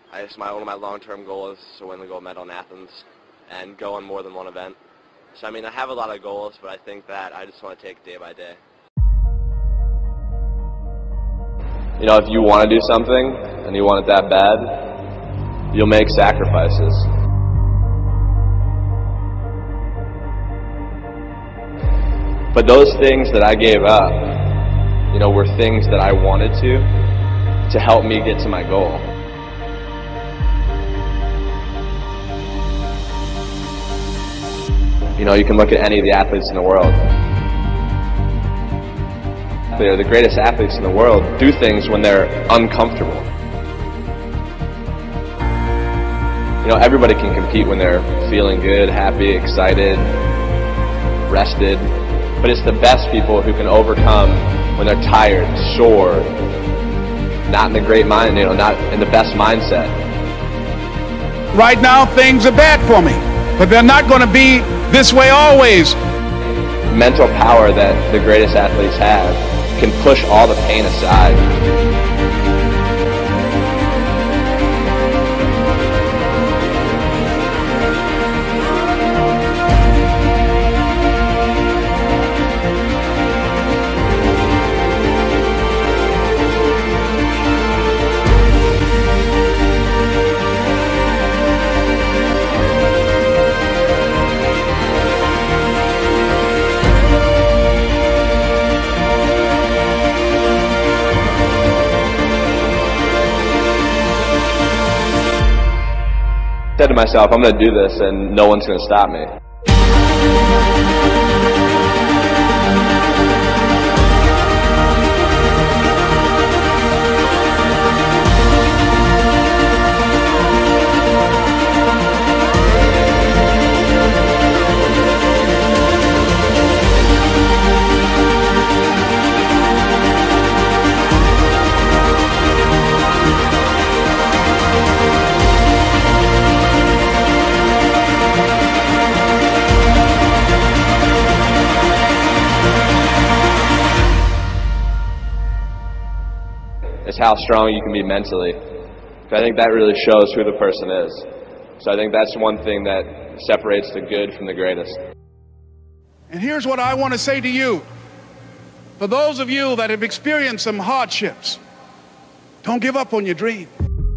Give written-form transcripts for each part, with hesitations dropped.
One of my long-term goals is to win the gold medal in Athens and go on more than one event. So I mean, I have a lot of goals, but I think that I just want to take it day by day. You know, if you want to do something and you want it that bad, you'll make sacrifices. But those things that I gave up, you know, were things that I wanted to help me get to my goal. You know, you can look at any of the athletes in the world. They're the greatest athletes in the world do things when they're uncomfortable. You know, everybody can compete when they're feeling good, happy, excited, rested. But it's the best people who can overcome when they're tired, sore, not in the great mind, you know, not in the best mindset. Right now, things are bad for me, but they're not going to be this way always. Mental power that the greatest athletes have can push all the pain aside. I said to myself, I'm going to do this and no one's going to stop me. It's how strong you can be mentally. I think that really shows who the person is. So I think that's one thing that separates the good from the greatest. And here's what I want to say to you. For those of you that have experienced some hardships, don't give up on your dream.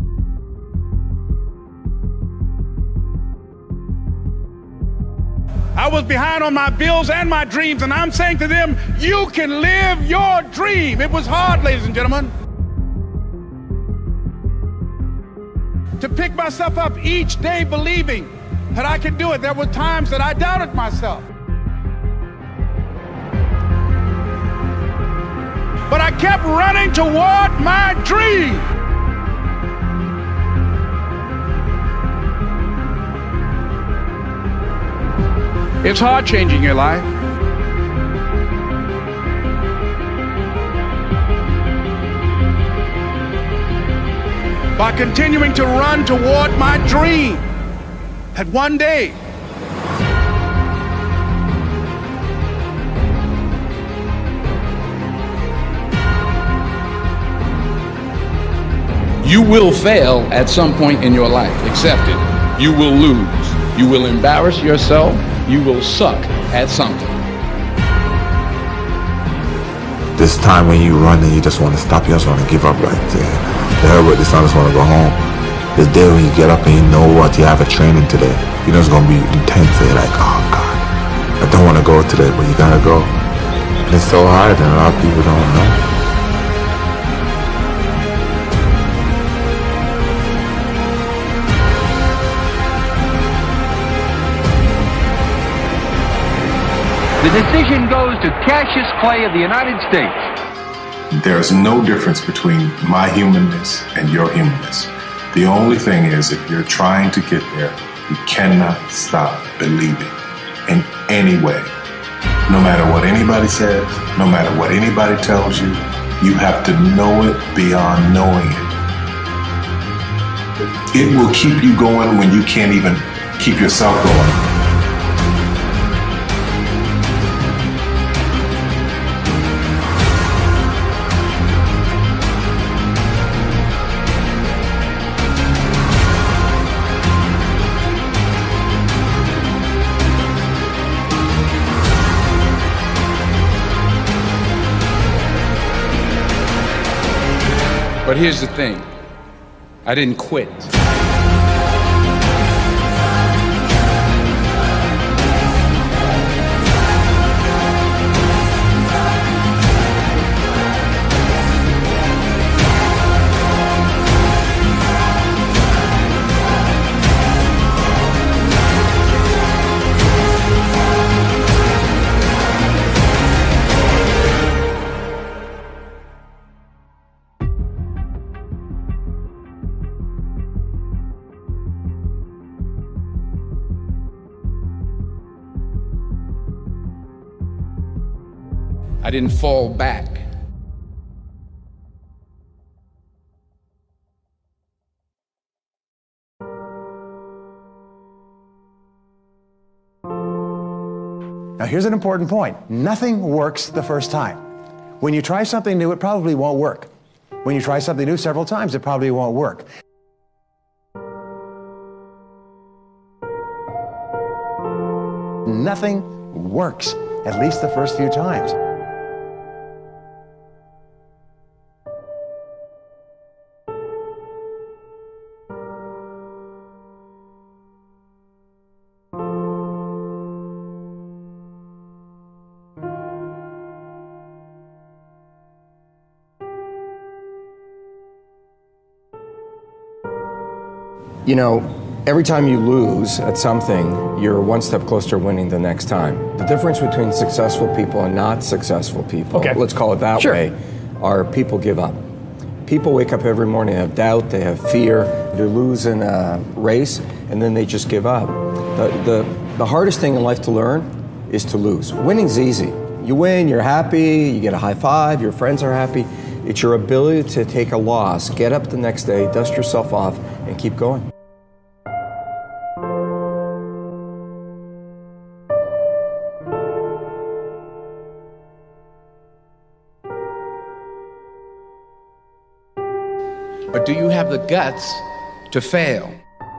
I was behind on my bills and my dreams, and I'm saying to them, you can live your dream. It was hard, ladies and gentlemen, to pick myself up each day believing that I could do it. There were times that I doubted myself. But I kept running toward my dream. It's hard changing your life. By continuing to run toward my dream that one day you will fail at some point in your life. Accept it. You will lose. You will embarrass yourself. You will suck at something. This time when you run and you just want to stop, you just want to give up right there. The hell with this, I just want to go home. This day when you get up and you know what, you have a training today, you know it's going to be intense. You're like, oh God, I don't want to go today, but you got to go. And it's so hard and a lot of people don't know. The decision goes to Cassius Clay of the United States. There's no difference between my humanness and your humanness. The only thing is, if you're trying to get there, you cannot stop believing in any way. No matter what anybody says, no matter what anybody tells you, you have to know it beyond knowing it. It will keep you going when you can't even keep yourself going. But here's the thing. I didn't quit. I didn't fall back. Now here's an important point. Nothing works the first time. When you try something new, it probably won't work. When you try something new several times, it probably won't work. Nothing works, at least the first few times. You know, every time you lose at something, you're one step closer to winning the next time. The difference between successful people and not successful people, let's call it that way, are people give up. People wake up every morning, they have doubt, they have fear, they lose in a race, and then they just give up. The hardest thing in life to learn is to lose. Winning's easy. You win, you're happy, you get a high five, your friends are happy. It's your ability to take a loss, get up the next day, dust yourself off, and keep going. But do you have the guts to fail?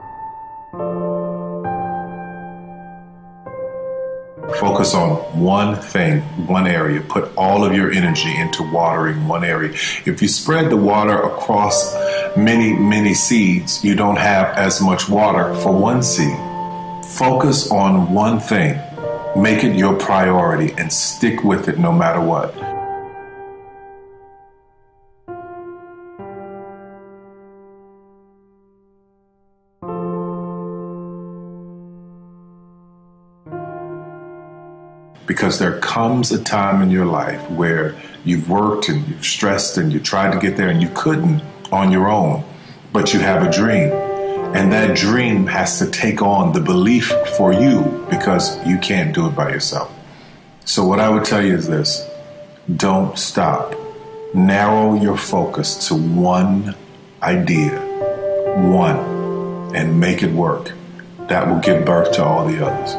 Focus on one thing, one area. Put all of your energy into watering one area. If you spread the water across many, many seeds, you don't have as much water for one seed. Focus on one thing. Make it your priority and stick with it no matter what. Because there comes a time in your life where you've worked and you've stressed and you tried to get there and you couldn't on your own, but you have a dream. And that dream has to take on the belief for you because you can't do it by yourself. So what I would tell you is this: don't stop. Narrow your focus to one idea, one, and make it work. That will give birth to all the others.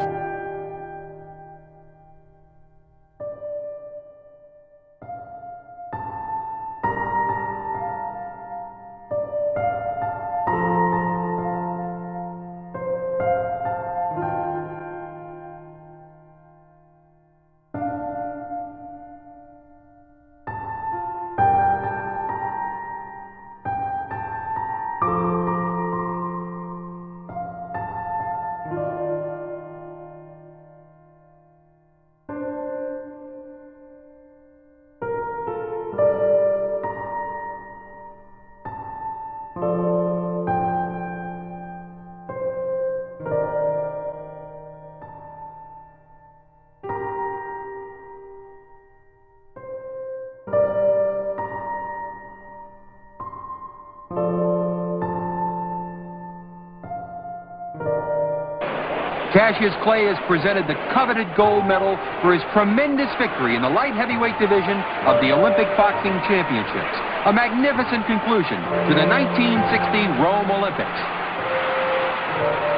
Cassius Clay has presented the coveted gold medal for his tremendous victory in the light heavyweight division of the Olympic Boxing Championships. A magnificent conclusion to the 1960 Rome Olympics.